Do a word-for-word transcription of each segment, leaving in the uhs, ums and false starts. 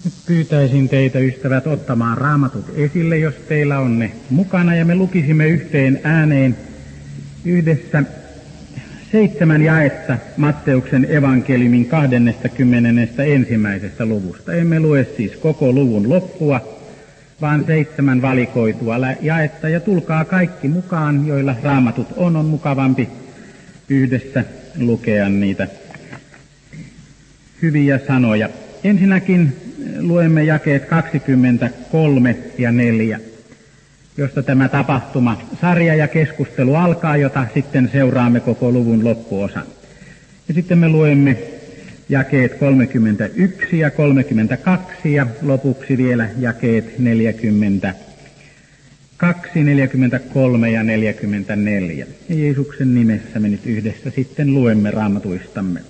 Nyt pyytäisin teitä, ystävät, ottamaan raamatut esille, jos teillä on ne mukana, ja me lukisimme yhteen ääneen yhdessä seitsemän jaetta Matteuksen evankeliumin kahdestakymmenestä ensimmäisestä luvusta. Emme lue siis koko luvun loppua, vaan seitsemän valikoitua jaetta, ja tulkaa kaikki mukaan, joilla raamatut on, on mukavampi yhdessä lukea niitä hyviä sanoja. Ensinnäkin luemme jakeet kaksikymmentäkolme ja neljä, josta tämä tapahtuma, sarja ja keskustelu alkaa, jota sitten seuraamme koko luvun loppuosan. Ja sitten me luemme jakeet kolmekymmentäyksi ja kolmekymmentäkaksi ja lopuksi vielä jakeet neljäkymmentäkaksi, neljäkymmentäkolme ja neljäkymmentäneljä. Ja Jeesuksen nimessä me nyt yhdessä sitten luemme raamatuistamme.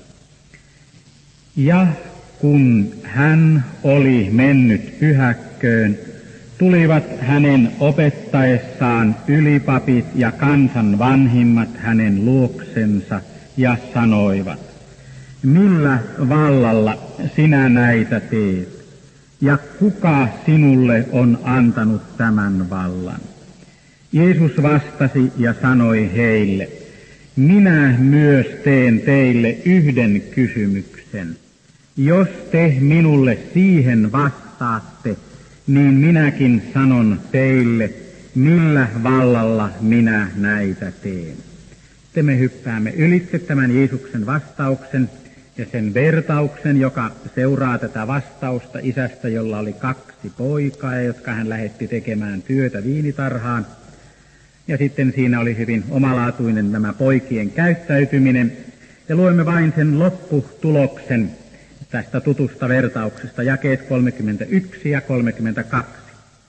Ja kun hän oli mennyt pyhäkköön, tulivat hänen opettaessaan ylipapit ja kansan vanhimmat hänen luoksensa ja sanoivat, millä vallalla sinä näitä teet, ja kuka sinulle on antanut tämän vallan? Jeesus vastasi ja sanoi heille, minä myös teen teille yhden kysymyksen. Jos te minulle siihen vastaatte, niin minäkin sanon teille, millä vallalla minä näitä teen. Sitten me hyppäämme ylitse tämän Jeesuksen vastauksen ja sen vertauksen, joka seuraa tätä vastausta isästä, jolla oli kaksi poikaa, jotka hän lähetti tekemään työtä viinitarhaan. Ja sitten siinä oli hyvin omalaatuinen nämä poikien käyttäytyminen. Ja luemme vain sen lopputuloksen tästä tutusta vertauksesta, jakeet kolmekymmentäyksi ja kolmekymmentäkaksi.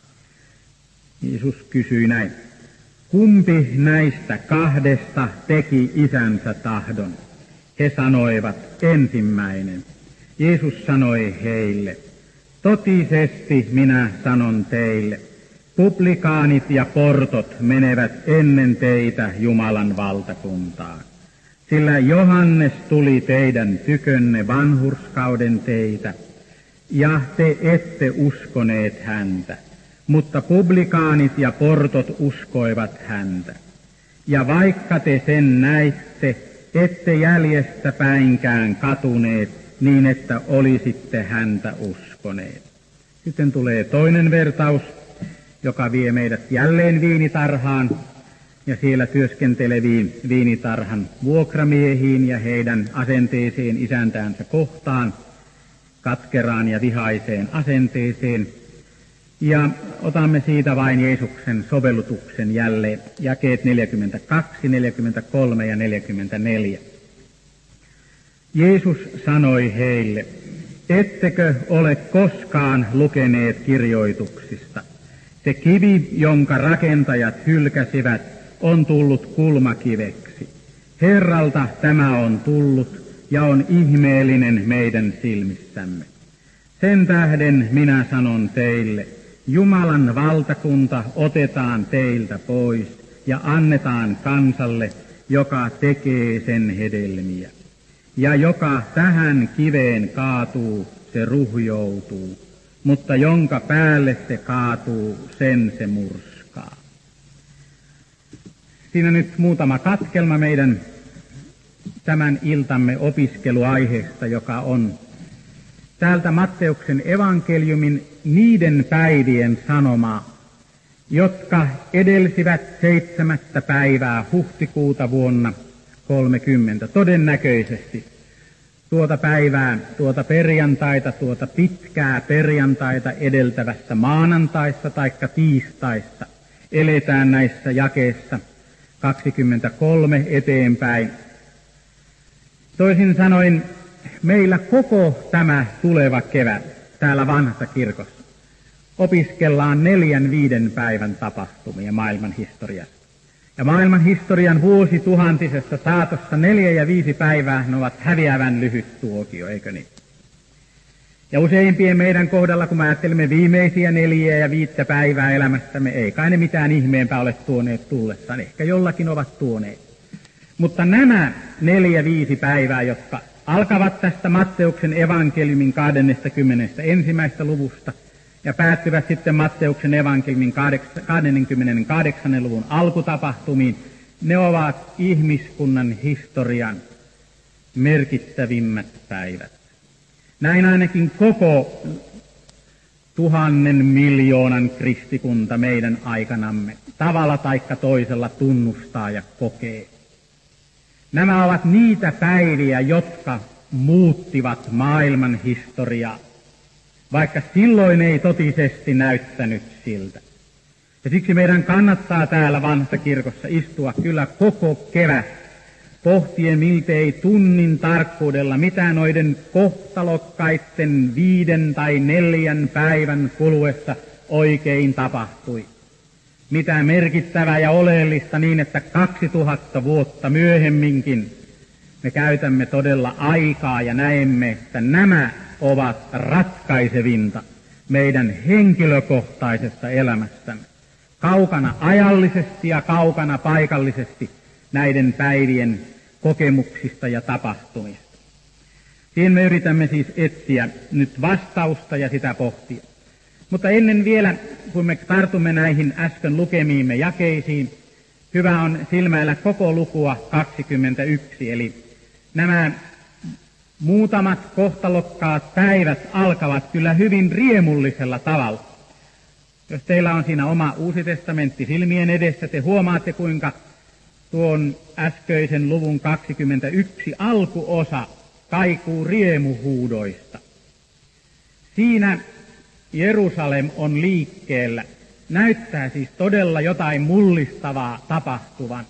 Jeesus kysyi näin, kumpi näistä kahdesta teki isänsä tahdon? He sanoivat, ensimmäinen. Jeesus sanoi heille, totisesti minä sanon teille, publikaanit ja portot menevät ennen teitä Jumalan valtakuntaan. Sillä Johannes tuli teidän tykönne vanhurskauden teitä, ja te ette uskoneet häntä, mutta publikaanit ja portot uskoivat häntä. Ja vaikka te sen näitte, ette jäljestä päinkään katuneet, niin että olisitte häntä uskoneet. Sitten tulee toinen vertaus, joka vie meidät jälleen viinitarhaan, ja siellä työskenteleviin viinitarhan vuokramiehiin ja heidän asenteeseen isäntäänsä kohtaan, katkeraan ja vihaiseen asenteeseen. Ja otamme siitä vain Jeesuksen sovellutuksen jälleen, jakeet neljäkymmentäkaksi, neljäkymmentäkolme ja neljäkymmentäneljä. Jeesus sanoi heille, ettekö ole koskaan lukeneet kirjoituksista? Se kivi, jonka rakentajat hylkäsivät, on tullut kulmakiveksi. Herralta tämä on tullut ja on ihmeellinen meidän silmissämme. Sen tähden minä sanon teille, Jumalan valtakunta otetaan teiltä pois ja annetaan kansalle, joka tekee sen hedelmiä. Ja joka tähän kiveen kaatuu, se ruhjoutuu, mutta jonka päälle se kaatuu, sen se murskaa. Siinä nyt muutama katkelma meidän tämän iltamme opiskeluaiheesta, joka on täältä Matteuksen evankeliumin niiden päivien sanomaa, jotka edelsivät seitsemättä päivää huhtikuuta vuonna kolmekymmentä. Todennäköisesti tuota päivää, tuota perjantaita, tuota pitkää perjantaita edeltävässä maanantaissa taikka tiistaissa eletään näissä jakeissa kaksikymmentäkolme eteenpäin. Toisin sanoen, meillä koko tämä tuleva kevät täällä vanhassa kirkossa opiskellaan neljän viiden päivän tapahtumia maailman historiasta. Ja maailman historian vuosituhantisessa saatossa neljä ja viisi päivää ne ovat häviävän lyhyt tuokio, eikö niin? Ja useimpien meidän kohdalla, kun me ajattelemme viimeisiä neljää ja viittä päivää elämästämme, ei kai ne mitään ihmeempää ole tuoneet tullessaan. Ehkä jollakin ovat tuoneet. Mutta nämä neljä viisi päivää, jotka alkavat tästä Matteuksen evankeliumin kahdeskymmenes ensimmäisestä luvusta ja päättyvät sitten Matteuksen evankeliumin kaksikymmentäkahdeksan luvun alkutapahtumiin. Ne ovat ihmiskunnan historian merkittävimmät päivät. Näin ainakin koko tuhannen miljoonan kristikunta meidän aikanamme tavalla taikka toisella tunnustaa ja kokee. Nämä ovat niitä päiviä, jotka muuttivat maailman historiaa, vaikka silloin ei totisesti näyttänyt siltä. Ja siksi meidän kannattaa täällä vanhassa kirkossa istua kyllä koko kevät, pohtien miltei tunnin tarkkuudella, mitä noiden kohtalokkaiden viiden tai neljän päivän kuluessa oikein tapahtui. Mitä merkittävää ja oleellista niin, että kaksituhatta vuotta myöhemminkin me käytämme todella aikaa ja näemme, että nämä ovat ratkaisevinta meidän henkilökohtaisessa elämässämme. Kaukana ajallisesti ja kaukana paikallisesti näiden päivien kokemuksista ja tapahtumista. Siihen me yritämme siis etsiä nyt vastausta ja sitä pohtia. Mutta ennen vielä, kun me tartumme näihin äsken lukemiimme jakeisiin, hyvä on silmäillä koko lukua kaksikymmentäyksi, eli nämä muutamat kohtalokkaat päivät alkavat kyllä hyvin riemullisella tavalla. Jos teillä on siinä oma Uusi testamentti silmien edessä, te huomaatte kuinka tuon äskeisen luvun kaksikymmentäyksi alkuosa kaikuu riemuhuudoista. Siinä Jerusalem on liikkeellä. Näyttää siis todella jotain mullistavaa tapahtuvan.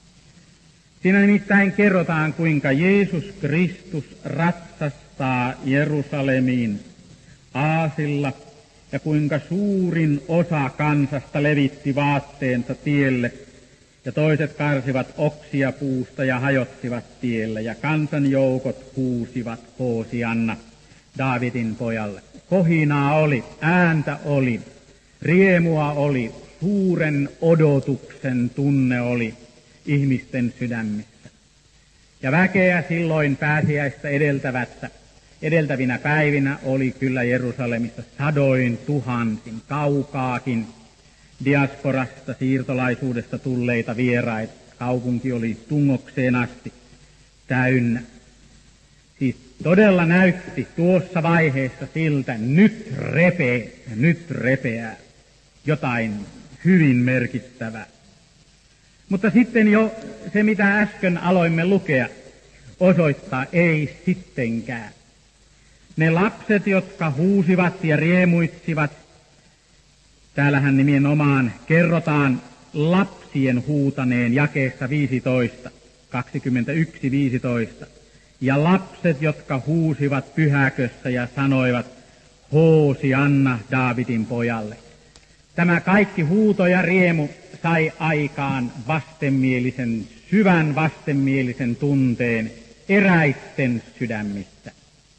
Siinä nimittäin kerrotaan, kuinka Jeesus Kristus ratsastaa Jerusalemiin aasilla ja kuinka suurin osa kansasta levitti vaatteensa tielle ja toiset karsivat oksia puusta ja hajottivat tiellä ja kansanjoukot huusivat Hoosianna Daavidin pojalle. Kohinaa oli, ääntä oli, riemua oli, suuren odotuksen tunne oli ihmisten sydämissä. Ja väkeä silloin pääsiäistä edeltävässä, edeltävinä päivinä oli kyllä Jerusalemissa sadoin tuhansin kaukaakin diasporasta, siirtolaisuudesta tulleita vieraita. Kaupunki oli tungokseen asti täynnä. Siis todella näytti tuossa vaiheessa siltä, nyt repee, nyt repeää jotain hyvin merkittävää. Mutta sitten jo se, mitä äsken aloimme lukea, osoittaa ei sittenkään. Ne lapset, jotka huusivat ja riemuitsivat, täällähän nimenomaan kerrotaan lapsien huutaneen jakeessa viisitoista, kaksikymmentäyksi viisitoista. Ja lapset, jotka huusivat pyhäkössä ja sanoivat, Hoosianna Daavidin pojalle. Tämä kaikki huuto ja riemu sai aikaan vastenmielisen, syvän vastenmielisen tunteen eräitten sydämistä.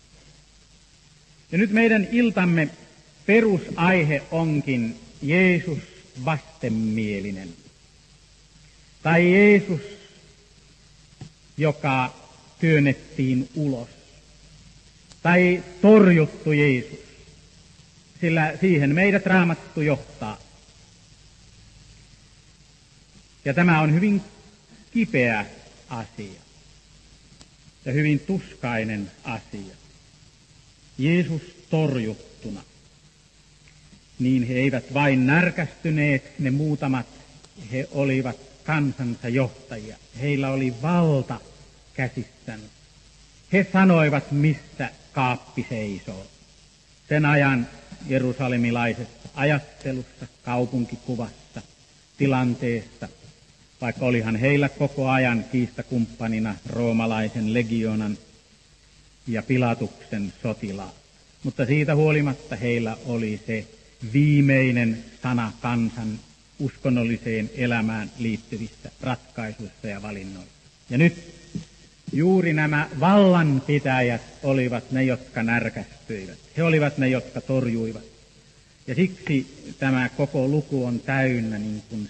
Ja nyt meidän iltamme perusaihe onkin Jeesus vastenmielinen. Tai Jeesus, joka työnnettiin ulos. Tai torjuttu Jeesus, sillä siihen meidät Raamattu johtaa. Ja tämä on hyvin kipeä asia ja hyvin tuskainen asia. Jeesus torjuttuna. Niin he eivät vain närkästyneet, ne muutamat, he olivat kansansa johtajia. Heillä oli valta käsissään. He sanoivat, missä kaappi seisoo. Sen ajan jerusalemilaisessa ajattelussa, kaupunkikuvassa, tilanteessa, vaikka olihan heillä koko ajan kiistakumppanina roomalaisen legionan ja Pilatuksen sotilaat. Mutta siitä huolimatta heillä oli se viimeinen sana kansan uskonnolliseen elämään liittyvissä ratkaisuissa ja valinnoissa. Ja nyt juuri nämä vallanpitäjät olivat ne, jotka närkästyivät. He olivat ne, jotka torjuivat. Ja siksi tämä koko luku on täynnä niin kuin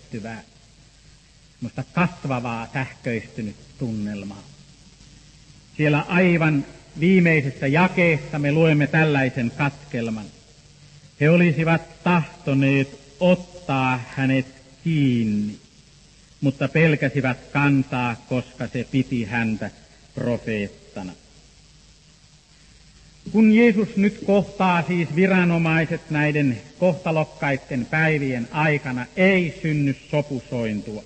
sähköistyvää, semmoista kasvavaa sähköistynyt tunnelmaa. Siellä aivan viimeisessä jakeessa me luemme tällaisen katkelman. He olisivat tahtoneet ottaa hänet kiinni, mutta pelkäsivät kansaa, koska se piti häntä profeettana. Kun Jeesus nyt kohtaa siis viranomaiset näiden kohtalokkaiden päivien aikana, ei synny sopusointua.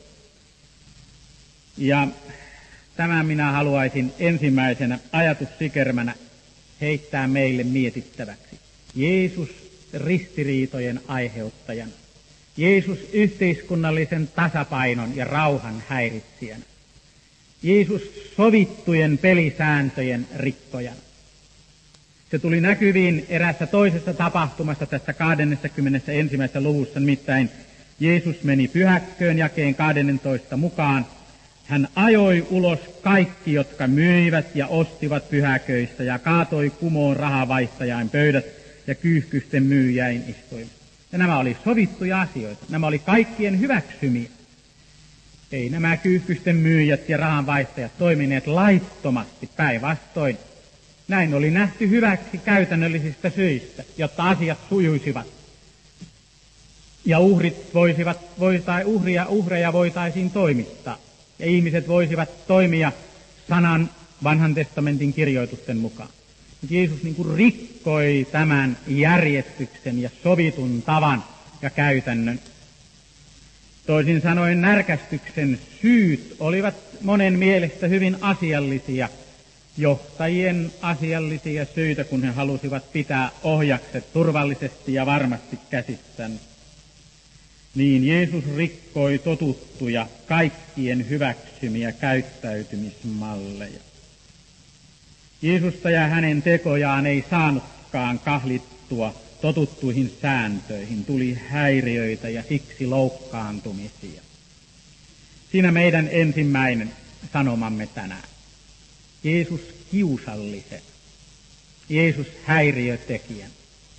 Ja tämän minä haluaisin ensimmäisenä ajatussikermänä heittää meille mietittäväksi. Jeesus ristiriitojen aiheuttajana. Jeesus yhteiskunnallisen tasapainon ja rauhan häiritsijänä. Jeesus sovittujen pelisääntöjen rikkojana. Se tuli näkyviin eräässä toisessa tapahtumassa tässä kahdeskymmenesensimmäisessä luvussa, nimittäin Jeesus meni pyhäkköön jakeen kahdennentoista mukaan. Hän ajoi ulos kaikki, jotka myivät ja ostivat pyhäköistä ja kaatoi kumoon rahavaihtajain pöydät ja kyyhkysten myyjäin istuimet. Ja nämä oli sovittuja asioita. Nämä oli kaikkien hyväksymiä. Ei nämä kyyhkysten myyjät ja rahanvaihtajat toimineet laittomasti, päinvastoin. Näin oli nähty hyväksi käytännöllisistä syistä, jotta asiat sujuisivat. Ja uhrit voisivat, voitai, uhria, uhreja voitaisiin toimittaa. Ja ihmiset voisivat toimia sanan vanhan testamentin kirjoitusten mukaan. Mutta Jeesus niin kuin rikkoi tämän järjestyksen ja sovitun tavan ja käytännön. Toisin sanoen närkästyksen syyt olivat monen mielestä hyvin asiallisia, johtajien asiallisia syitä, kun he halusivat pitää ohjakset turvallisesti ja varmasti käsissään. Niin Jeesus rikkoi totuttuja, kaikkien hyväksymiä käyttäytymismalleja. Jeesusta ja hänen tekojaan ei saanutkaan kahlittua totuttuihin sääntöihin, tuli häiriöitä ja siksi loukkaantumisia. Siinä meidän ensimmäinen sanomamme tänään. Jeesus kiusallisen, Jeesus häiriötekijän.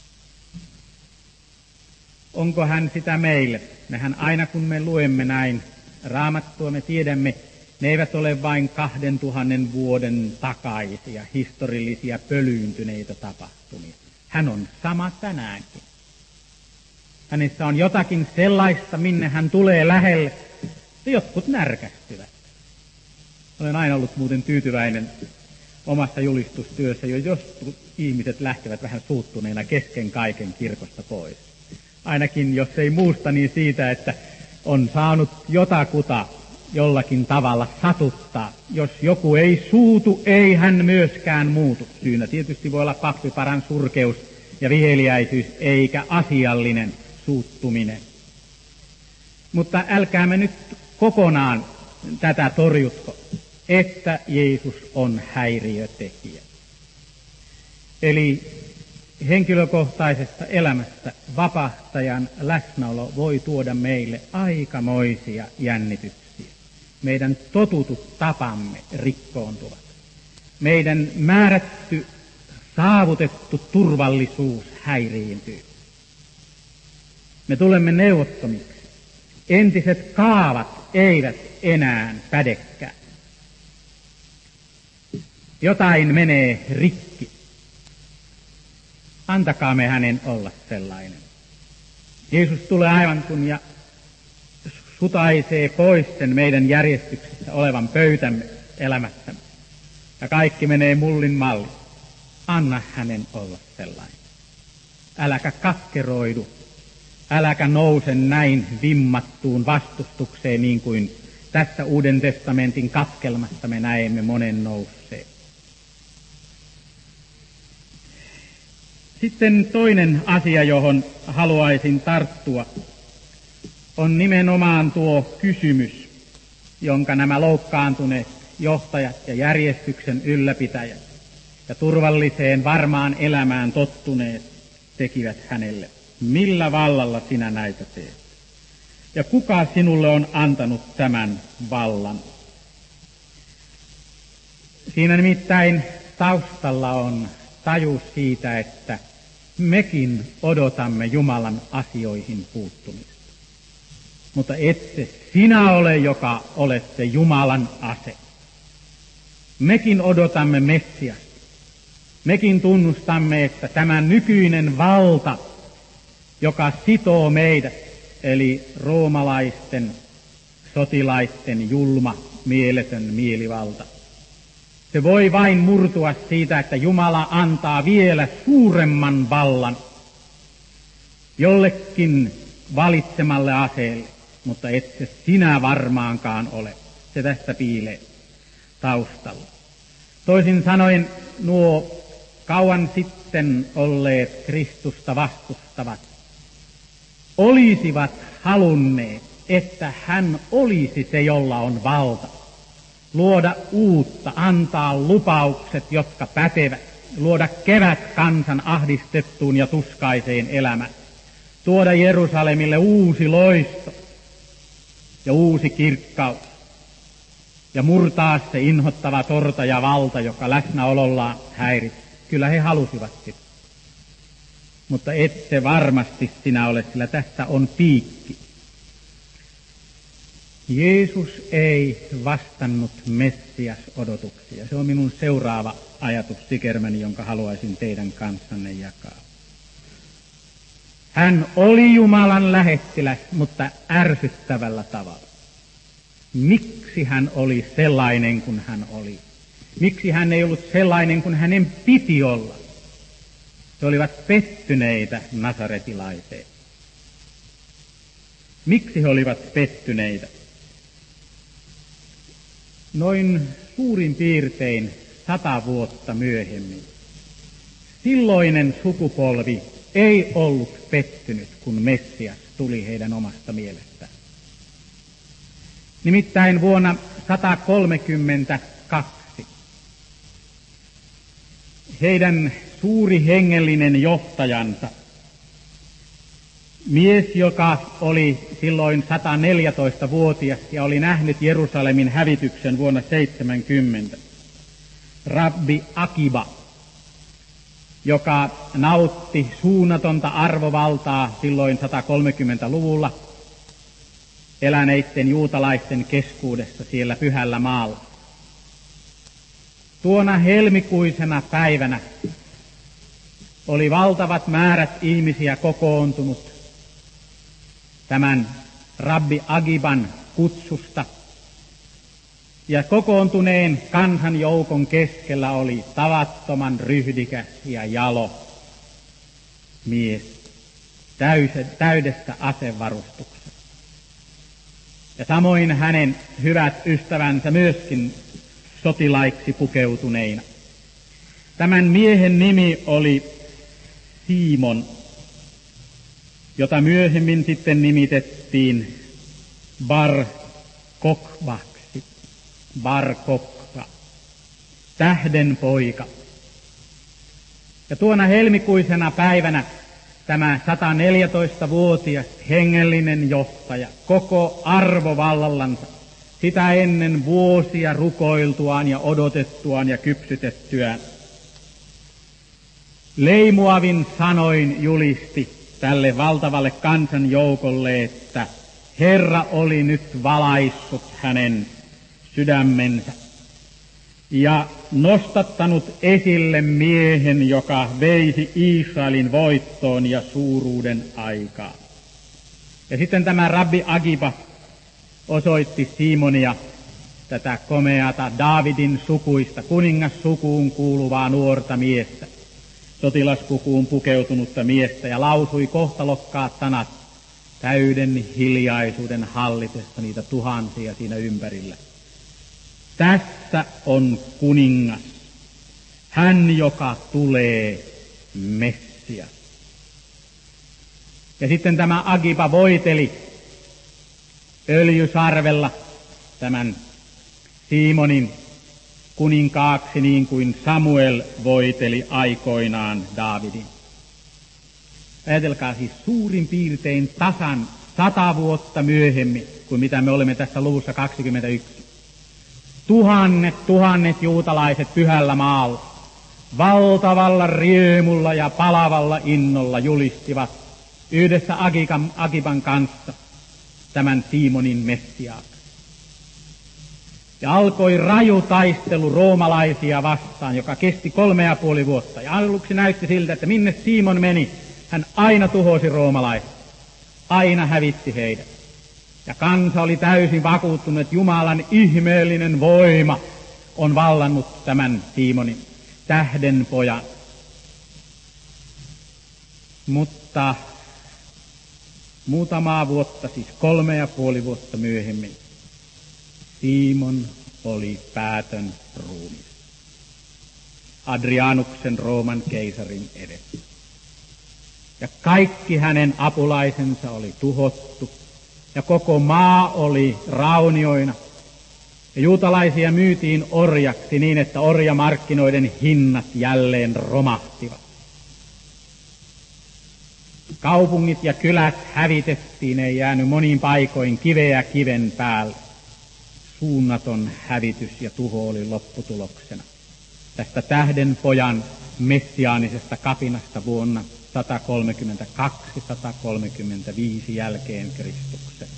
Onko hän sitä meille? Mehän aina kun me luemme näin Raamattua, me tiedämme, ne eivät ole vain kahden tuhannen vuoden takaisia, historiallisia pölyyntyneitä tapahtumia. Hän on sama tänäänkin. Hänessä on jotakin sellaista, minne hän tulee lähelle, ja jotkut närkästyvät. Olen aina ollut muuten tyytyväinen omassa julistustyössä, jo joskus ihmiset lähtevät vähän suuttuneena kesken kaiken kirkosta pois. Ainakin jos ei muusta, niin siitä, että on saanut jotakuta jollakin tavalla satuttaa. Jos joku ei suutu, ei hän myöskään muutu. Syynä tietysti voi olla pappiparan surkeus ja viheliäisyys, eikä asiallinen suuttuminen. Mutta älkäämme nyt kokonaan tätä torjutko, että Jeesus on häiriötekijä. Eli henkilökohtaisessa elämässä vapahtajan läsnäolo voi tuoda meille aikamoisia jännityksiä. Meidän totutut tapamme rikkoontuvat. Meidän määrätty, saavutettu turvallisuus häiriintyy. Me tulemme neuvottomiksi. Entiset kaavat eivät enää pädekään. Jotain menee rikki. Antakaamme hänen olla sellainen. Jeesus tulee aivan kun ja sutaisee pois sen meidän järjestyksessä olevan pöytämme elämässämme. Ja kaikki menee mullin malli. Anna hänen olla sellainen. Äläkä katkeroidu. Äläkä nouse näin vimmattuun vastustukseen niin kuin tässä Uuden testamentin katkelmassa me näemme monen nousseen. Sitten toinen asia, johon haluaisin tarttua, on nimenomaan tuo kysymys, jonka nämä loukkaantuneet johtajat ja järjestyksen ylläpitäjät ja turvalliseen varmaan elämään tottuneet tekivät hänelle. Millä vallalla sinä näitä teet? Ja kuka sinulle on antanut tämän vallan? Siinä nimittäin taustalla on taju siitä, että mekin odotamme Jumalan asioihin puuttumista. Mutta et se sinä ole, joka olet se Jumalan ase. Mekin odotamme Messiasta. Mekin tunnustamme, että tämä nykyinen valta, joka sitoo meidät, eli roomalaisten sotilaisten julma, mieletön mielivalta, se voi vain murtua siitä, että Jumala antaa vielä suuremman vallan jollekin valitsemalle aseelle, mutta et se sinä varmaankaan ole. Se tästä piilee taustalla. Toisin sanoen nuo kauan sitten olleet Kristusta vastustavat olisivat halunneet, että hän olisi se, jolla on valta. Luoda uutta, antaa lupaukset, jotka pätevät, luoda kevät kansan ahdistettuun ja tuskaiseen elämään, tuoda Jerusalemille uusi loisto ja uusi kirkkaus ja murtaa se inhottava torta ja valta, joka läsnäolollaan häiritsee. Kyllä he halusivat sitä. Mutta et se varmasti sinä ole, sillä tässä on piikki. Jeesus ei vastannut Messias-odotuksia. Se on minun seuraava ajatus sikermäni, jonka haluaisin teidän kanssanne jakaa. Hän oli Jumalan lähettiläs, mutta ärsyttävällä tavalla. Miksi hän oli sellainen kuin hän oli? Miksi hän ei ollut sellainen kuin hänen piti olla? He olivat pettyneitä nasaretilaiseen. Miksi he olivat pettyneitä? Noin suurin piirtein sata vuotta myöhemmin silloinen sukupolvi ei ollut pettynyt, kun Messias tuli heidän omasta mielestään. Nimittäin vuonna sata kolmekymmentäkaksi heidän suuri hengellinen johtajansa, mies, joka oli silloin sataneljätoistavuotias ja oli nähnyt Jerusalemin hävityksen vuonna seitsemänkymmentä, Rabbi Akiba, joka nautti suunnatonta arvovaltaa silloin satakolmekymmentäluvulla eläneiden juutalaisten keskuudessa siellä pyhällä maalla. Tuona helmikuisena päivänä oli valtavat määrät ihmisiä kokoontunut tämän Rabbi Akiban kutsusta, ja kokoontuneen kansanjoukon keskellä oli tavattoman ryhdikäs ja jalo mies täydessä asevarustuksessa. Ja samoin hänen hyvät ystävänsä myöskin sotilaiksi pukeutuneina. Tämän miehen nimi oli Simon, jota myöhemmin sitten nimitettiin Bar Kokbaksi, Bar Kokba, tähden poika. Ja tuona helmikuisena päivänä tämä sataneljätoistavuotias hengellinen johtaja koko arvovallallansa, sitä ennen vuosia rukoiltuaan ja odotettuaan ja kypsytettyään, leimuavin sanoin julisti tälle valtavalle kansanjoukolle, että Herra oli nyt valaissut hänen sydämensä ja nostattanut esille miehen, joka veisi Israelin voittoon ja suuruuden aikaa. Ja sitten tämä Rabbi Akiba osoitti Simonia, tätä komeata Daavidin sukuista, kuningassukuun kuuluvaa nuorta miestä, sotilaspukuun pukeutunutta miestä, ja lausui kohtalokkaat sanat täyden hiljaisuuden hallitessa niitä tuhansia siinä ympärillä. Tässä on kuningas, hän joka tulee Messias. Ja sitten tämä Akiba voiteli öljysarvella tämän Simonin kuninkaaksi, niin kuin Samuel voiteli aikoinaan Daavidin. Ajatelkaa siis suurin piirtein tasan sata vuotta myöhemmin kuin mitä me olemme tässä luvussa kaksikymmentäyksi. Tuhannet, tuhannet juutalaiset pyhällä maalla valtavalla riemulla ja palavalla innolla julistivat yhdessä Akiban, Akiban kanssa tämän Simonin Messiaaksi. Ja alkoi raju taistelu roomalaisia vastaan, joka kesti kolme ja puoli vuotta. Ja aluksi näytti siltä, että minne Simon meni, hän aina tuhosi roomalaiset. Aina hävitti heidät. Ja kansa oli täysin vakuuttunut, että Jumalan ihmeellinen voima on vallannut tämän Simonin, tähden pojan. Mutta muutamaa vuotta, siis kolme ja puoli vuotta myöhemmin, Simon oli päätön ruumis Adrianuksen Rooman keisarin edessä. Ja kaikki hänen apulaisensa oli tuhottu, ja koko maa oli raunioina. Ja juutalaisia myytiin orjaksi niin, että orjamarkkinoiden hinnat jälleen romahtivat. Kaupungit ja kylät hävitettiin, ei jäänyt moniin paikoin kiveä kiven päälle. Suunnaton hävitys ja tuho oli lopputuloksena tästä tähden pojan messiaanisesta kapinasta vuonna sata kolmekymmentäkaksi sata kolmekymmentäviisi jälkeen Kristuksen.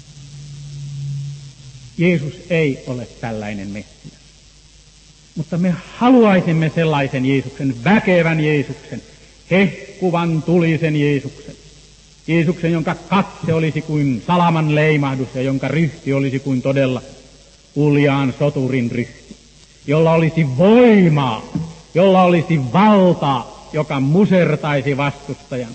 Jeesus ei ole tällainen Messias, mutta me haluaisimme sellaisen Jeesuksen, väkevän Jeesuksen, hehkuvan tulisen Jeesuksen. Jeesuksen, jonka katse olisi kuin salaman leimahdus ja jonka ryhti olisi kuin todella uljaan soturin ryhti, jolla olisi voimaa, jolla olisi valtaa, joka musertaisi vastustajan.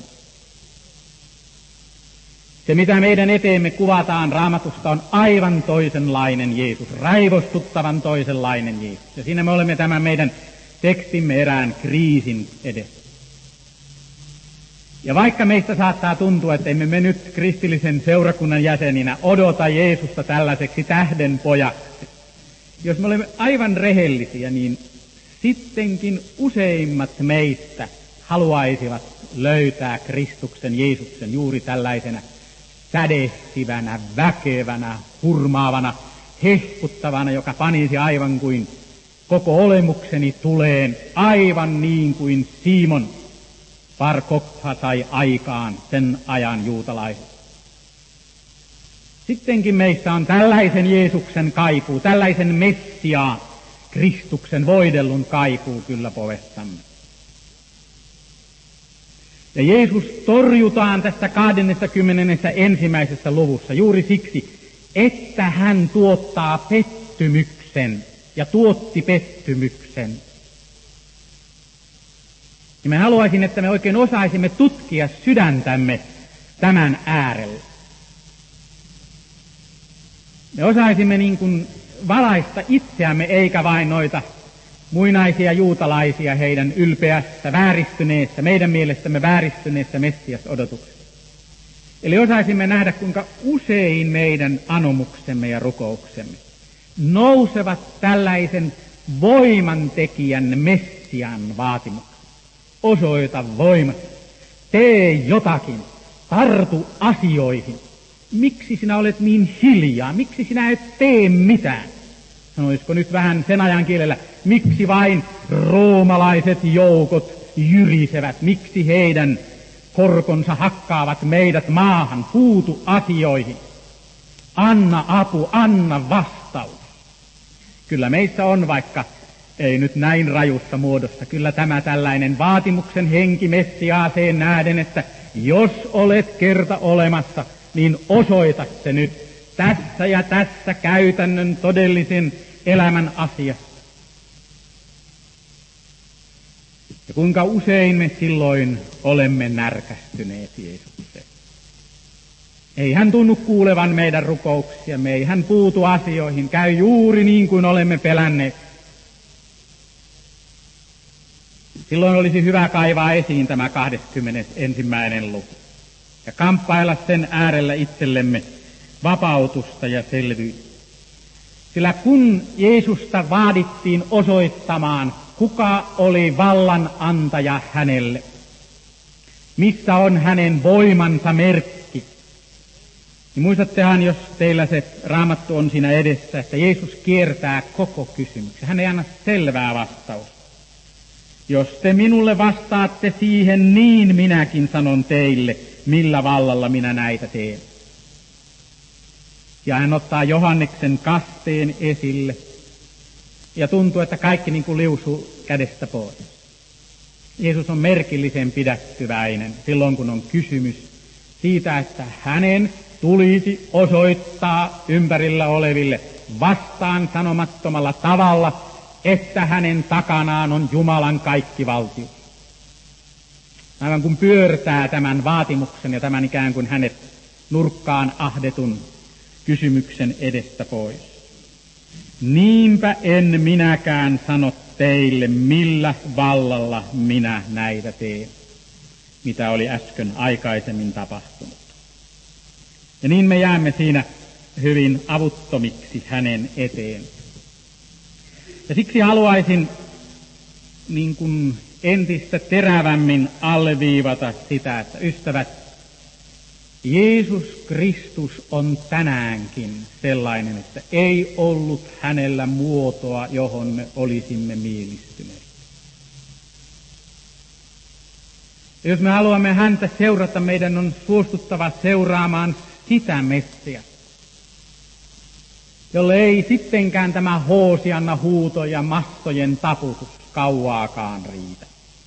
Se, mitä meidän eteemme kuvataan Raamatusta, on aivan toisenlainen Jeesus, raivostuttavan toisenlainen Jeesus. Ja siinä me olemme tämän meidän tekstimme erään kriisin edessä. Ja vaikka meistä saattaa tuntua, että emme me nyt kristillisen seurakunnan jäseninä odota Jeesusta tällaiseksi tähden pojaksi, jos me olemme aivan rehellisiä, niin sittenkin useimmat meistä haluaisivat löytää Kristuksen Jeesuksen juuri tällaisena sädehtivänä, väkevänä, hurmaavana, hehkuttavana, joka panisi aivan kuin koko olemukseni tuleen, aivan niin kuin Simon Bar Kokhba sai aikaan sen ajan juutalaiset. Sittenkin meissä on tällaisen Jeesuksen kaipuu, tällaisen Messiaan, Kristuksen voidellun kaipuu kyllä povessamme. Ja Jeesus torjutaan tässä kahdennessakymmenennessä ensimmäisessä luvussa juuri siksi, että hän tuottaa pettymyksen ja tuotti pettymyksen. Ja me haluaisin, että me oikein osaisimme tutkia sydäntämme tämän äärellä. Me osaisimme niin kuin valaista itseämme, eikä vain noita muinaisia juutalaisia heidän ylpeässä, vääristyneessä, meidän mielestämme vääristyneessä Messias-odotuksessa. Eli osaisimme nähdä, kuinka usein meidän anomuksemme ja rukouksemme nousevat tällaisen voimantekijän Messian vaatimuksen. Osoita voimat, tee jotakin, tartu asioihin. Miksi sinä olet niin hiljaa? Miksi sinä et tee mitään? Sanoisiko nyt vähän sen ajan kielellä, miksi vain roomalaiset joukot jyrisevät? Miksi heidän korkonsa hakkaavat meidät maahan? Puutu asioihin. Anna apu, anna vastaus. Kyllä meissä on, vaikka ei nyt näin rajussa muodossa, kyllä tämä tällainen vaatimuksen henki Messiaaseen nähden, että jos olet kerta olemassa, niin osoita se nyt tässä ja tässä käytännön todellisen elämän asiassa. Ja kuinka usein me silloin olemme närkästyneet Jeesukseen. Ei hän tunnu kuulevan meidän rukouksiamme, ei hän puutu asioihin, käy juuri niin kuin olemme pelänneet. Silloin olisi hyvä kaivaa esiin tämä kahdeskymmenesensimmäinen luku ja kamppailla sen äärellä itsellemme vapautusta ja selvyyttä. Sillä kun Jeesusta vaadittiin osoittamaan, kuka oli vallan antaja hänelle, missä on hänen voimansa merkki, niin muistattehan, jos teillä se Raamattu on siinä edessä, että Jeesus kiertää koko kysymyksen. Hän ei anna selvää vastausta. Jos te minulle vastaatte siihen, niin minäkin sanon teille, millä vallalla minä näitä teen. Ja hän ottaa Johanneksen kasteen esille. Ja tuntuu, että kaikki niin kuin liusuu kädestä pois. Jeesus on merkillisen pidättyväinen silloin, kun on kysymys siitä, että hänen tulisi osoittaa ympärillä oleville vastaan sanomattomalla tavalla, että hänen takanaan on Jumalan kaikki valtius. Aivan kun pyörtää tämän vaatimuksen ja tämän ikään kuin hänet nurkkaan ahdetun kysymyksen edestä pois. Niinpä en minäkään sano teille, millä vallalla minä näitä teen, mitä oli äsken aikaisemmin tapahtunut. Ja niin me jäämme siinä hyvin avuttomiksi hänen eteen. Ja siksi haluaisin niin kuin entistä terävämmin alleviivata sitä, että ystävät, Jeesus Kristus on tänäänkin sellainen, että ei ollut hänellä muotoa, johon me olisimme mielistyneet. Ja jos me haluamme häntä seurata, meidän on suostuttava seuraamaan sitä Messiä, jolle ei sittenkään tämä hoosianna huuto ja massojen taputus kauaakaan riitä.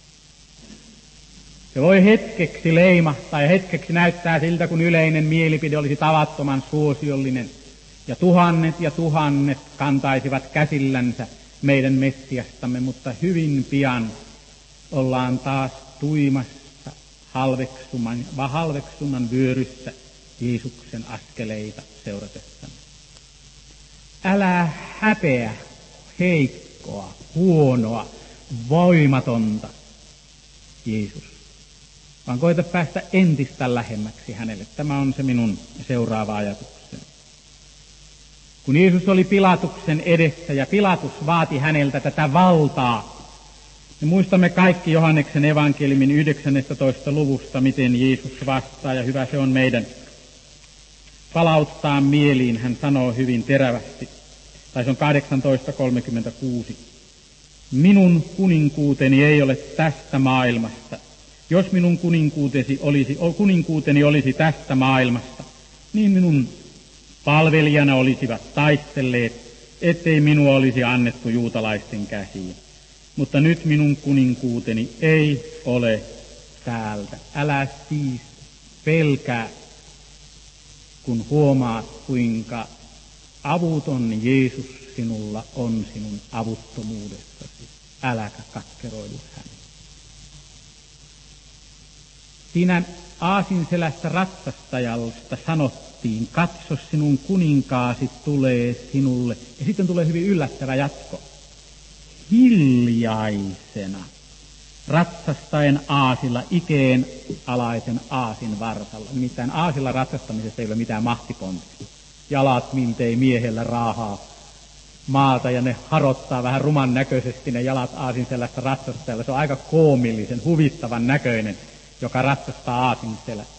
Se voi hetkeksi leimahtaa ja hetkeksi näyttää siltä, kun yleinen mielipide olisi tavattoman suosiollinen ja tuhannet ja tuhannet kantaisivat käsillänsä meidän Messiastamme, mutta hyvin pian ollaan taas tuimassa halveksuman, halveksunnan vyöryssä Jeesuksen askeleita seuratessamme. Älä häpeä heikkoa, huonoa, voimatonta Jeesus, vaan koita päästä entistä lähemmäksi hänelle. Tämä on se minun seuraava ajatukseni. Kun Jeesus oli Pilatuksen edessä ja Pilatus vaati häneltä tätä valtaa, me muistamme kaikki Johanneksen evankeliumin yhdeksästoista luvusta, miten Jeesus vastaa, ja hyvä se on meidän palauttaa mieliin. Hän sanoo hyvin terävästi, tai se on kahdeksantoista kolmekymmentäkuusi. Minun kuninkuuteni ei ole tästä maailmasta. Jos minun kuninkuuteni olisi, kuninkuuteni olisi tästä maailmasta, niin minun palvelijana olisivat taistelleet, ettei minua olisi annettu juutalaisten käsiin. Mutta nyt minun kuninkuuteni ei ole täältä. Älä siis pelkää, kun huomaat, kuinka avuton Jeesus sinulla on sinun avuttomuudestasi. Äläkä katkeroidu häneen. Siinä aasinselässä ratsastajasta sanottiin, katso sinun kuninkaasi tulee sinulle. Ja sitten tulee hyvin yllättävä jatko. Hiljaisena ratsastaen aasilla ikeen alaisen aasin varsalla. Nimittäin aasilla ratsastamisessa ei ole mitään mahtipontia. Jalat miltei miehellä raahaa maata ja ne harottaa vähän ruman näköisesti ne jalat aasinselässä ratsastajalla. Se on aika koomillisen, huvittavan näköinen, joka ratsastaa aasinselässä.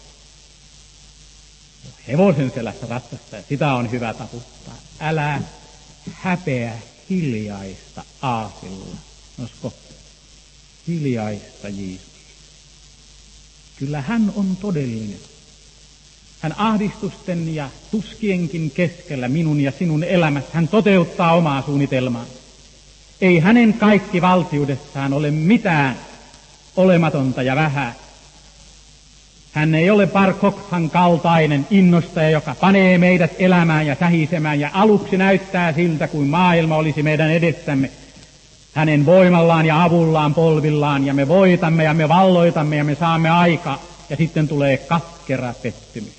Hevosen selässä ratsastaja, sitä on hyvä taputtaa. Älä häpeä hiljaista aasilla. Olisiko hiljaista Jeesus? Kyllä hän on todellinen. Hän ahdistusten ja tuskienkin keskellä minun ja sinun elämässä, hän toteuttaa omaa suunnitelmaa. Ei hänen kaikki valtiudessaan ole mitään olematonta ja vähää. Hän ei ole Bar Kokhban kaltainen innostaja, joka panee meidät elämään ja sähisemään ja aluksi näyttää siltä, kuin maailma olisi meidän edessämme. Hänen voimallaan ja avullaan polvillaan ja me voitamme ja me valloitamme ja me saamme aikaa ja sitten tulee katkera pettymys.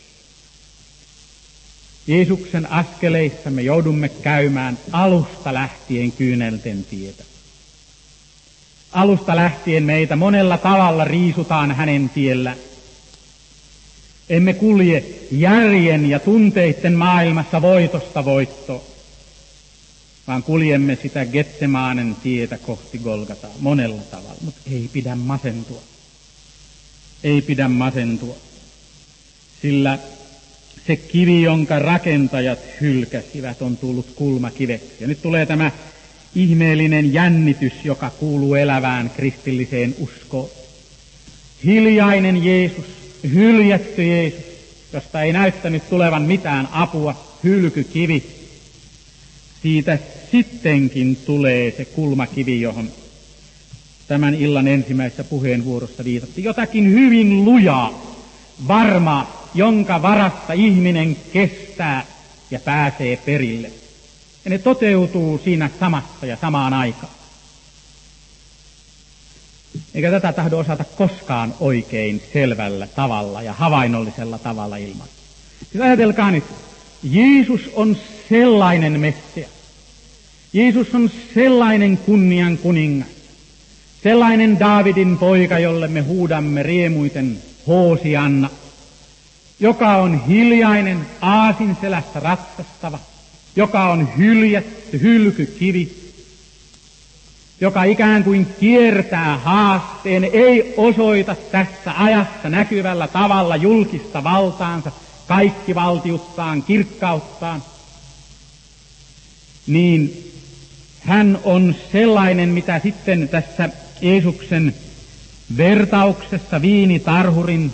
Jeesuksen askeleissa me joudumme käymään alusta lähtien kyynelten tietä. Alusta lähtien meitä monella tavalla riisutaan hänen tiellä. Emme kulje järjen ja tunteiden maailmassa voitosta voittoon, vaan kuljemme sitä Getsemaanen tietä kohti Golgataa monella tavalla, mutta ei pidä masentua. Ei pidä masentua, sillä se kivi, jonka rakentajat hylkäsivät, on tullut kulmakiveksi. Ja nyt tulee tämä ihmeellinen jännitys, joka kuuluu elävään kristilliseen uskoon. Hiljainen Jeesus, hyljätty Jeesus, josta ei näyttänyt tulevan mitään apua, hylkykivi. Siitä sittenkin tulee se kulmakivi, johon tämän illan ensimmäisessä puheenvuorossa viitattiin. Jotakin hyvin lujaa, varmaa, jonka varassa ihminen kestää ja pääsee perille. Ja ne toteutuu siinä samassa ja samaan aikaan. Eikä tätä tahdo osata koskaan oikein selvällä tavalla ja havainnollisella tavalla ilman. Siis ajatelkaa nyt, Jeesus on sellainen Messias. Jeesus on sellainen kunnian kuningas. Sellainen Daavidin poika, jolle me huudamme riemuiten Hoosianna. Joka on hiljainen, aasinselässä ratsastava. Joka on hyljätty, hylkykivi. Joka ikään kuin kiertää haasteen, ei osoita tässä ajassa näkyvällä tavalla julkista valtaansa, kaikki valtiuttaan, kirkkauttaan, niin hän on sellainen, mitä sitten tässä Jeesuksen vertauksessa viinitarhurin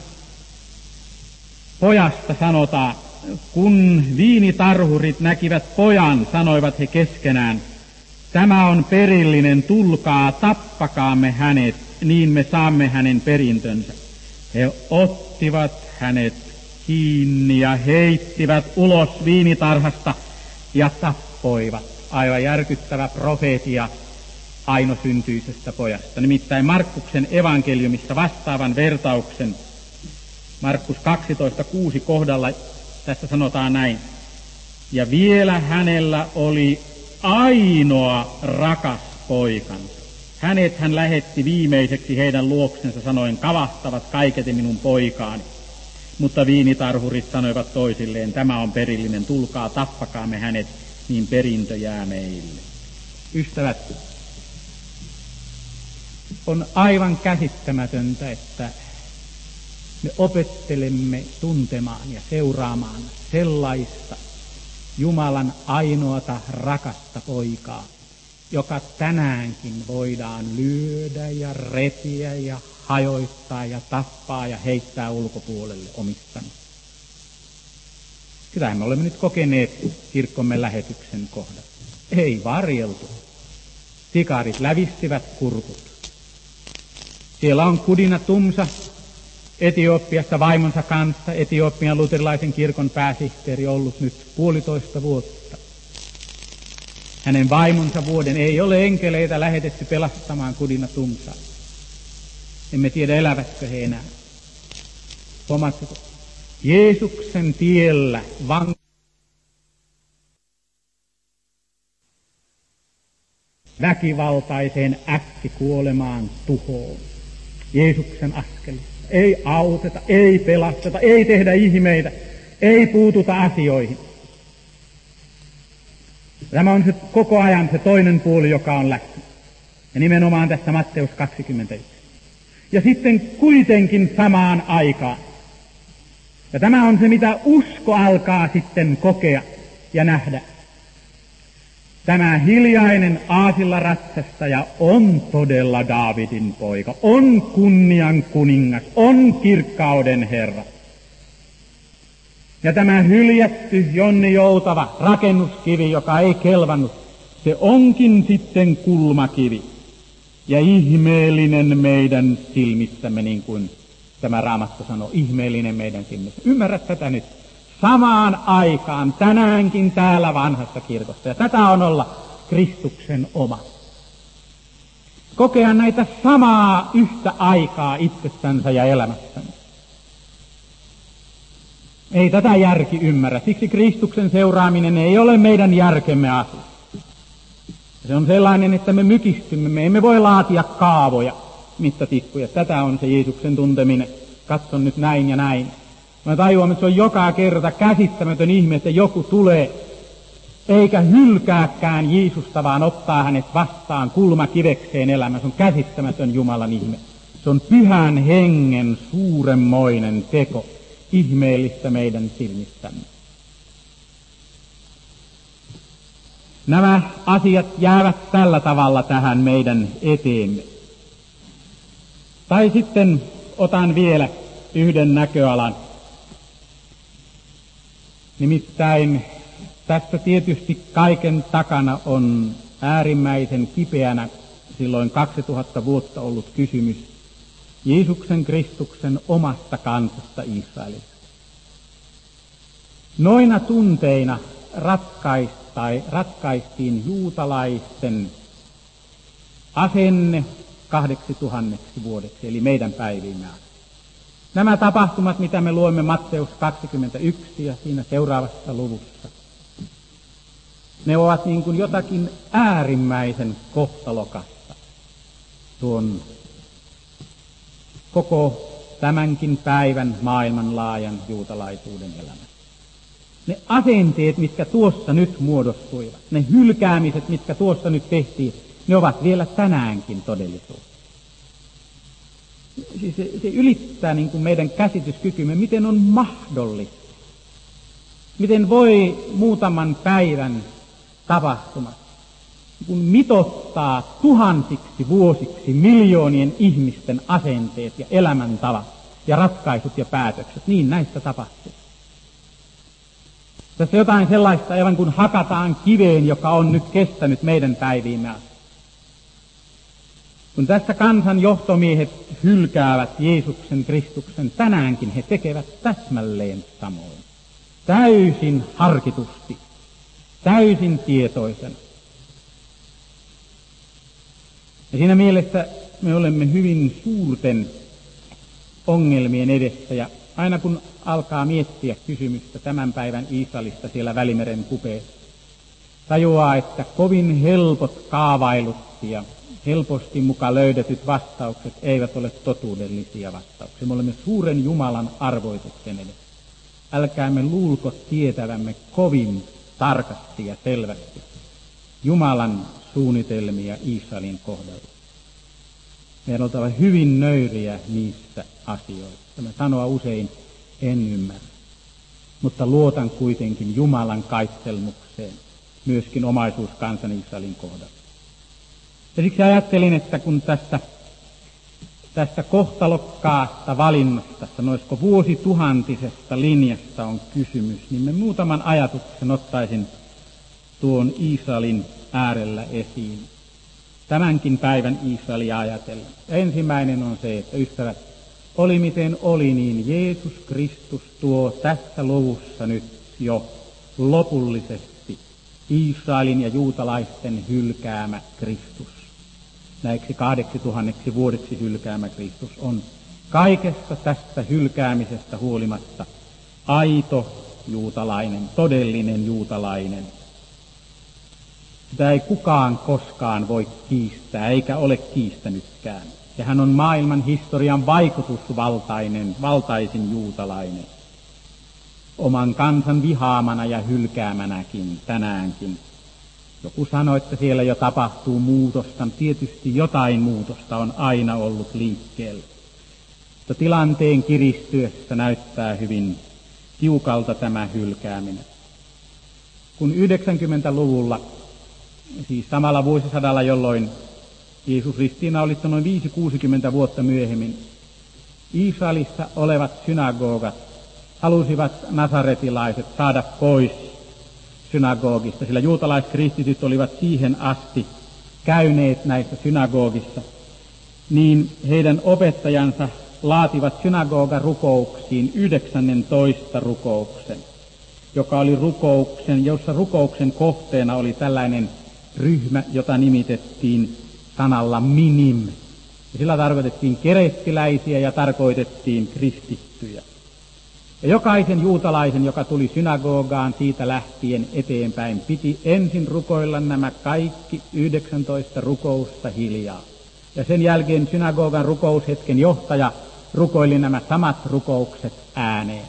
pojasta sanotaan. Kun viinitarhurit näkivät pojan, sanoivat he keskenään, tämä on perillinen, tulkaa, tappakaamme hänet, niin me saamme hänen perintönsä. He ottivat hänet kiinni ja heittivät ulos viinitarhasta ja tappoivat. Aivan järkyttävä profeetia ainosyntyisestä pojasta. Nimittäin Markkuksen evankeliumissa vastaavan vertauksen Markkus kaksitoista kuusi kohdalla tässä sanotaan näin. Ja vielä hänellä oli ainoa rakas poikansa. Hänet hän lähetti viimeiseksi heidän luoksensa sanoen, kavahtavat kaiketi minun poikaani. Mutta viinitarhurit sanoivat toisilleen, tämä on perillinen, tulkaa, tappakaamme hänet, niin perintö jää meille. Ystävät, on aivan käsittämätöntä, että me opettelemme tuntemaan ja seuraamaan sellaista Jumalan ainoata rakasta poikaa, joka tänäänkin voidaan lyödä ja repiä ja hajoittaa ja tappaa ja heittää ulkopuolelle omistamme. Sitähän me olemme nyt kokeneet kirkkomme lähetyksen kohdalla. Ei varjeltu. Sikarit lävistivät kurkut. Siellä on Kudina Tumsa Etiopiassa vaimonsa kanssa, Etiopian luterilaisen kirkon pääsihteeri, ollut nyt puolitoista vuotta. Hänen vaimonsa vuoden ei ole enkeleitä lähetetty pelastamaan Kudina Tumsaa. Emme tiedä, elävätkö he enää. Huomaatteko? Jeesuksen tiellä van... väkivaltaiseen äkkikuolemaan tuhoon. Jeesuksen askelissa. Ei auteta, ei pelasteta, ei tehdä ihmeitä, ei puututa asioihin. Tämä on se koko ajan se toinen puoli, joka on läsnä. Ja nimenomaan tässä Matteus kaksikymmentäyksi. Ja sitten kuitenkin samaan aikaan. Ja tämä on se, mitä usko alkaa sitten kokea ja nähdä. Tämä hiljainen aasilla ratsastaja on todella Daavidin poika, on kunnian kuningas, on kirkkauden Herra. Ja tämä hyljätty, Jonni Joutava rakennuskivi, joka ei kelvannut, se onkin sitten kulmakivi. Ja ihmeellinen meidän silmissämme, niin kuin tämä Raamattu sanoo, ihmeellinen meidän silmissä. Ymmärrät tätä nyt? Samaan aikaan, tänäänkin täällä vanhassa kirkossa. Ja tätä on olla Kristuksen oma. Kokea näitä samaa yhtä aikaa itsessänsä ja elämässänsä. Ei tätä järki ymmärrä. Siksi Kristuksen seuraaminen ei ole meidän järkemme asia. Se on sellainen, että me mykistymme. Me emme voi laatia kaavoja, mittatikkuja. Tätä on se Jeesuksen tunteminen. Katson nyt näin ja näin. Mä tajuan, että se on joka kerta käsittämätön ihme, että joku tulee, eikä hylkääkään Jeesusta, vaan ottaa hänet vastaan kulmakivekseen elämään. Se on käsittämätön Jumalan ihme. Se on pyhän hengen suuremmoinen teko, ihmeellistä meidän silmissämme. Nämä asiat jäävät tällä tavalla tähän meidän eteemme. Tai sitten otan vielä yhden näköalan. Nimittäin Tässä tietysti kaiken takana on äärimmäisen kipeänä silloin kaksituhatta vuotta ollut kysymys Jeesuksen Kristuksen omasta kansasta Israelista. Noina tunteina ratkaistai, ratkaistiin juutalaisten asenne kahdeksi tuhanneksi vuodeksi, eli meidän päiviimme. Nämä tapahtumat, mitä me luemme Matteus kaksikymmentäyksi ja siinä seuraavassa luvussa, ne ovat niin kuin jotakin äärimmäisen kohtalokasta tuon koko tämänkin päivän maailmanlaajan juutalaisuuden elämä. Ne asenteet, mitkä tuossa nyt muodostuivat, ne hylkäämiset, mitkä tuossa nyt tehtiin, ne ovat vielä tänäänkin todellisuus. Se, se ylittää niin kuin meidän käsityskykymme, miten on mahdollista. Miten voi muutaman päivän tapahtumat kun mitottaa tuhansiksi vuosiksi miljoonien ihmisten asenteet ja elämäntavat ja ratkaisut ja päätökset. Niin näistä tapahtuu. Tässä jotain sellaista, aivan kuin hakataan kiveen, joka on nyt kestänyt meidän päiviimme asti. Kun tässä kansan johtomiehet hylkäävät Jeesuksen Kristuksen, tänäänkin he tekevät täsmälleen samoin. Täysin harkitusti, täysin tietoisena. Ja siinä mielessä me olemme hyvin suurten ongelmien edessä, ja aina kun alkaa miettiä kysymystä tämän päivän Israelista siellä Välimeren kupeessa, tajuaa, että kovin helpot kaavailut ja helposti muka löydetyt vastaukset eivät ole totuudellisia vastauksia. Me olemme suuren Jumalan arvoituksen edessä. Älkäämme luulko tietävämme kovin tarkasti ja selvästi Jumalan suunnitelmia Israelin kohdalla. Meidän on oltava hyvin nöyriä niissä asioissa. Me sanoa usein, en ymmärrä, mutta luotan kuitenkin Jumalan kaitselmukseen myöskin omaisuuskansan Israelin kohdalla. Ja siksi ajattelin, että kun tästä, tästä kohtalokkaasta valinnasta, sanoisiko vuosituhantisesta linjasta on kysymys, niin me muutaman ajatuksen ottaisin tuon Israelin äärellä esiin. Tämänkin päivän Israelia ajatellen. Ensimmäinen on se, että ystävät, oli miten oli, niin Jeesus Kristus tuo tässä luvussa nyt jo lopullisesti Israelin ja juutalaisten hylkäämä Kristus. Näiksi kahdeksi tuhanneksi vuodeksi hylkäämä Kristus on kaikesta tästä hylkäämisestä huolimatta aito juutalainen, todellinen juutalainen. Sitä ei kukaan koskaan voi kiistää, eikä ole kiistänytkään. Ja hän on maailman historian vaikutusvaltainen, valtaisin juutalainen. Oman kansan vihaamana ja hylkäämänäkin tänäänkin. Joku sanoi, että siellä jo tapahtuu muutosta. Tietysti jotain muutosta on aina ollut liikkeellä. Mutta tilanteen kiristyessä näyttää hyvin tiukalta tämä hylkääminen. Kun yhdeksänkymmentäluvulla, siis samalla vuosisadalla, jolloin Jeesus ristiinnaulittu noin viisi kuusikymmentä vuotta myöhemmin, Israelissa olevat synagogat halusivat nasaretilaiset saada pois synagogista, sillä juutalaiskristityt olivat siihen asti käyneet näissä synagogissa, niin heidän opettajansa laativat synagogarukouksiin yhdeksännentoista rukouksen, joka oli rukouksen, jossa rukouksen kohteena oli tällainen ryhmä, jota nimitettiin sanalla minim. Ja sillä tarkoitettiin kerettiläisiä ja tarkoitettiin kristittyjä. Ja jokaisen juutalaisen, joka tuli synagogaan siitä lähtien eteenpäin, piti ensin rukoilla nämä kaikki yhdeksäntoista rukousta hiljaa. Ja sen jälkeen synagogan rukoushetken johtaja rukoili nämä samat rukoukset ääneen.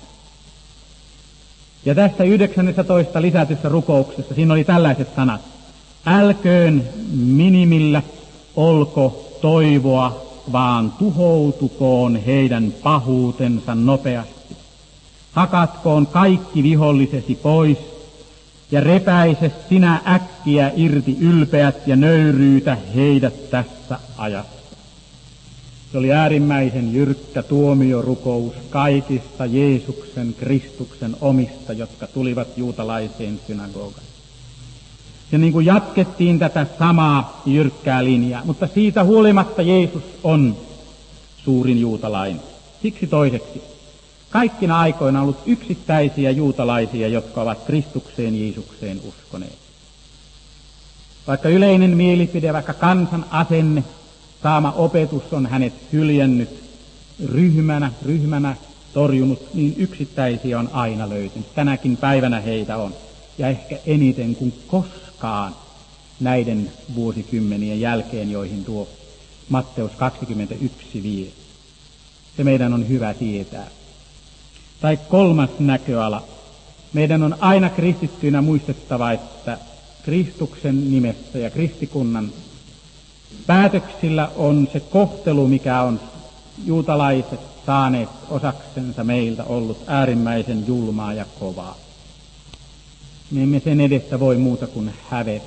Ja tässä yhdeksännentoista lisätyssä rukouksessa siinä oli tällaiset sanat. Älköön minimillä olko toivoa, vaan tuhoutukoon heidän pahuutensa nopeasti. Hakatkoon kaikki vihollisesi pois ja repäise sinä äkkiä irti ylpeät ja nöyryytä heidät tässä ajassa. Se oli äärimmäisen jyrkkä tuomiorukous kaikista Jeesuksen, Kristuksen omista, jotka tulivat juutalaiseen synagogaan. Ja niin kuin jatkettiin tätä samaa jyrkkää linjaa, mutta siitä huolimatta Jeesus on suurin juutalainen. Siksi toiseksi, kaikkina aikoina on ollut yksittäisiä juutalaisia, jotka ovat Kristukseen Jeesukseen uskoneet. Vaikka yleinen mielipide, vaikka kansan asenne, saama opetus on hänet hyljännyt ryhmänä, ryhmänä torjunut, niin yksittäisiä on aina löytynyt. Tänäkin päivänä heitä on. Ja ehkä eniten kuin koskaan näiden vuosikymmenien jälkeen, joihin tuo Matteus kaksikymmentäyksi vie. Se meidän on hyvä tietää. Tai kolmas näköala. Meidän on aina kristittyinä muistettava, että Kristuksen nimessä ja kristikunnan päätöksillä on se kohtelu, mikä on juutalaiset saaneet osaksensa meiltä ollut äärimmäisen julmaa ja kovaa. Me emme sen edessä voi muuta kuin hävetä.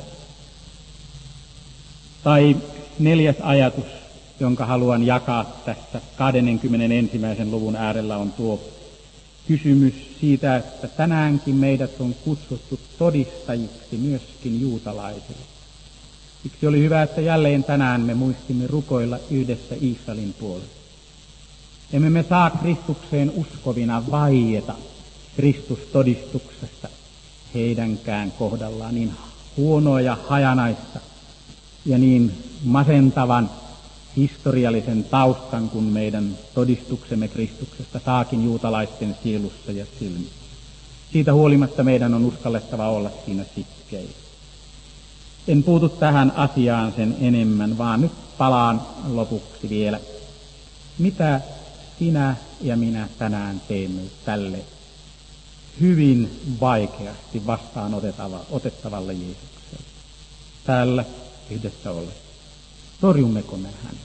Tai neljäs ajatus, jonka haluan jakaa tässä kaksikymmentäyksi luvun äärellä, on tuo kysymys siitä, että tänäänkin meidät on kutsuttu todistajiksi myöskin juutalaisille. Siksi oli hyvä, että jälleen tänään me muistimme rukoilla yhdessä Israelin puolesta. Emme me saa Kristukseen uskovina vaieta Kristustodistuksesta heidänkään kohdallaan niin huonoa ja hajanaista ja niin masentavan historiallisen taustan, kun meidän todistuksemme Kristuksesta saakin juutalaisten sielussa ja silmissä. Siitä huolimatta meidän on uskallettava olla siinä sitkeitä. En puutu tähän asiaan sen enemmän, vaan nyt palaan lopuksi vielä. Mitä sinä ja minä tänään teemme tälle hyvin vaikeasti vastaan otettavalle Jeesukselle? Täällä yhdessä ollen. Torjummeko me hänet?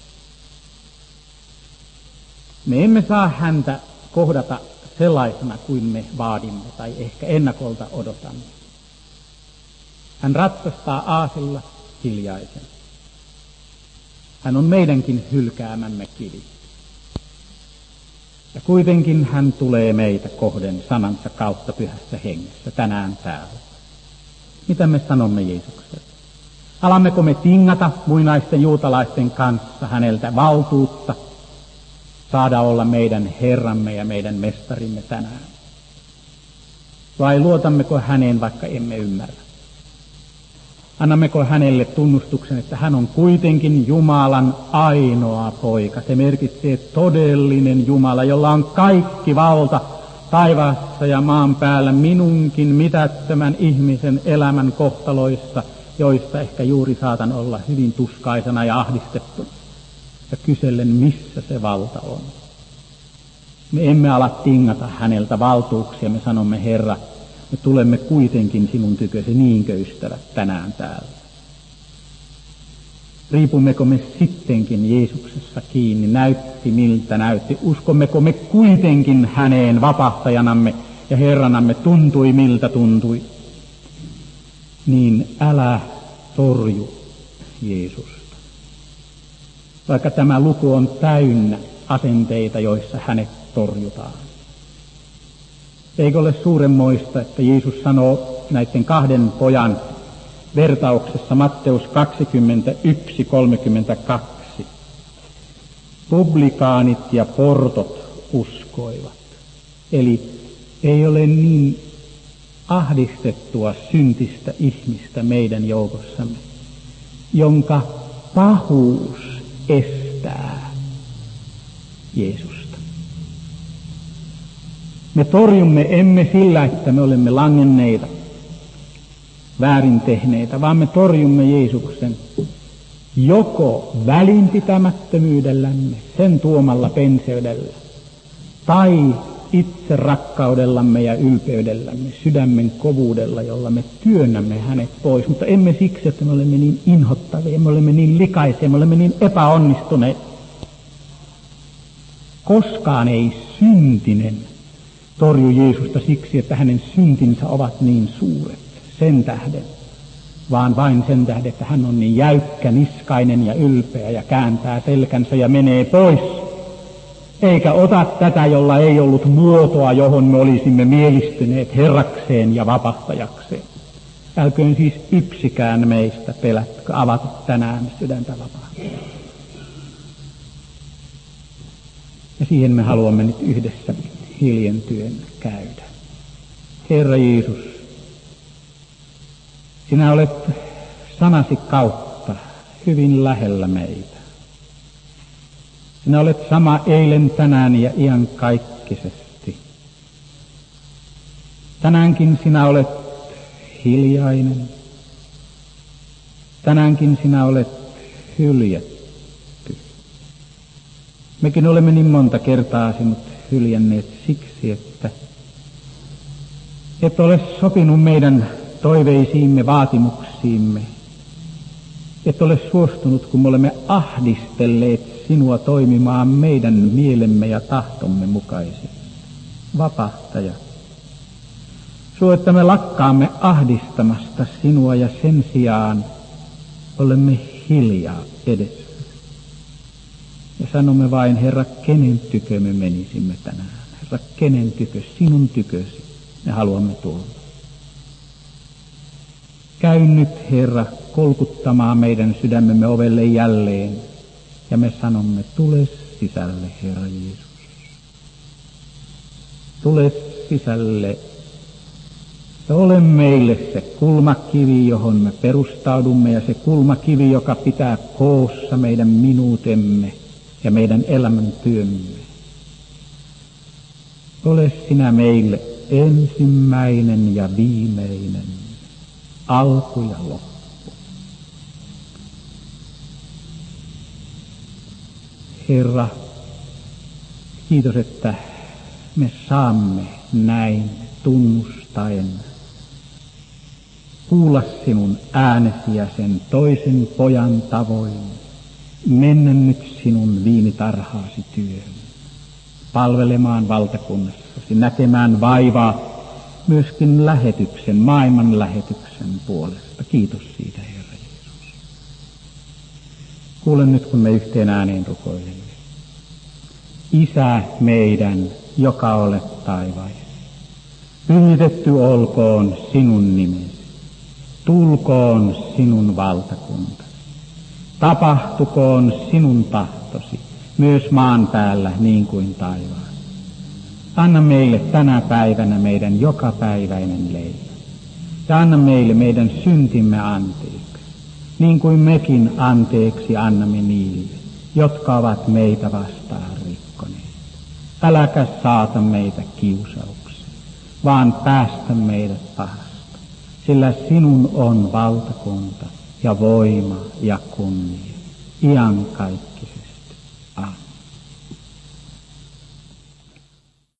Me emme saa häntä kohdata sellaisena kuin me vaadimme tai ehkä ennakolta odotamme. Hän ratsastaa aasilla hiljaisen. Hän on meidänkin hylkäämämme kivi. Ja kuitenkin hän tulee meitä kohden sanansa kautta pyhässä hengessä tänään täällä. Mitä me sanomme Jeesukselle? Alammeko me tingata muinaisten juutalaisten kanssa häneltä valtuutta saada olla meidän Herramme ja meidän Mestarimme tänään? Vai luotammeko häneen, vaikka emme ymmärrä? Annammeko hänelle tunnustuksen, että hän on kuitenkin Jumalan ainoa poika? Se merkitsee todellinen Jumala, jolla on kaikki valta taivaassa ja maan päällä minunkin mitättömän ihmisen elämän kohtaloissa, joista ehkä juuri saatan olla hyvin tuskaisena ja ahdistettu. Ja kysellen, missä se valta on. Me emme ala tingata häneltä valtuuksia, me sanomme, Herra, me tulemme kuitenkin sinun tykösi, niinkö ystävät, tänään täällä. Riipummeko me sittenkin Jeesuksessa kiinni, näytti miltä näytti, uskommeko me kuitenkin häneen vapahtajanamme ja Herranamme, tuntui miltä tuntui, niin älä torju Jeesusta. Vaikka tämä luku on täynnä asenteita, joissa hänet torjutaan. Eikö ole suuremmoista, että Jeesus sanoo näiden kahden pojan vertauksessa Matteus kaksikymmentäyksi kolmekymmentäkaksi. Publikaanit ja portot uskoivat. Eli ei ole niin ahdistettua syntistä ihmistä meidän joukossamme, jonka pahuus estää Jeesusta. Me torjumme emme sillä, että me olemme langenneita, väärin tehneitä, vaan me torjumme Jeesuksen joko välinpitämättömyydellämme, sen tuomalla penseydellä, tai itse rakkaudellamme ja ylpeydellämme, sydämen kovuudella, jolla me työnnämme hänet pois. Mutta emme siksi, että me olemme niin inhottavia, me olemme niin likaisia, me olemme niin epäonnistuneet. Koskaan ei syntinen torju Jeesusta siksi, että hänen syntinsä ovat niin suuret. Sen tähden vaan vain sen tähden, että hän on niin jäykkä, niskainen ja ylpeä ja kääntää selkänsä ja menee pois. Eikä ota tätä, jolla ei ollut muotoa, johon me olisimme mielistyneet herrakseen ja vapahtajakseen. Älköön siis yksikään meistä pelätkö avata tänään sydäntä vapaasti. Ja siihen me haluamme nyt yhdessä hiljentyen käydä. Herra Jeesus, sinä olet sanasi kautta hyvin lähellä meitä. Sinä olet sama eilen, tänään ja iankaikkisesti. Tänäänkin sinä olet hiljainen. Tänäänkin sinä olet hyljätty. Mekin olemme niin monta kertaa sinut hyljänneet siksi, että et ole sopinut meidän toiveisiimme, vaatimuksiimme. Et ole suostunut, kun me olemme ahdistelleet sinua toimimaan meidän mielemme ja tahtomme mukaisesti. Vapahtaja, suo, että me lakkaamme ahdistamasta sinua ja sen sijaan olemme hiljaa edessä. Ja sanomme vain, Herra, kenen tykö me menisimme tänään? Herra, kenen tykö? Sinun tykösi me haluamme tulla. Käy nyt, Herra, kolkuttamaan meidän sydämemme ovelle jälleen, ja me sanomme, tule sisälle, Herra Jeesus. Tule sisälle, ja ole meille se kulmakivi, johon me perustaudumme, ja se kulmakivi, joka pitää koossa meidän minuutemme ja meidän elämäntyömme. Ole sinä meille ensimmäinen ja viimeinen, alku ja loppu. Herra, kiitos, että me saamme näin tunnustaen kuulla sinun äänesi ja sen toisen pojan tavoin mennä nyt sinun viinitarhaasi työhön, palvelemaan valtakunnassasi, näkemään vaivaa myöskin lähetyksen, maailman lähetyksen puolesta. Kiitos siitä, Herra Jeesus. Kuule nyt, kun me yhteen ääneen rukoilemme. Isä meidän, joka olet taivaissa, pyhitetty olkoon sinun nimesi, tulkoon sinun valtakuntasi, tapahtukoon sinun tahtosi, myös maan päällä niin kuin taivaassa. Anna meille tänä päivänä meidän jokapäiväinen leipä, ja anna meille meidän syntimme anteeksi, niin kuin mekin anteeksi annamme niille, jotka ovat meitä vastaan rikkoneet. Äläkä saata meitä kiusaukseen, vaan päästä meidät pahasta, sillä sinun on valtakunta ja voima ja kunnia iankaikkisesti.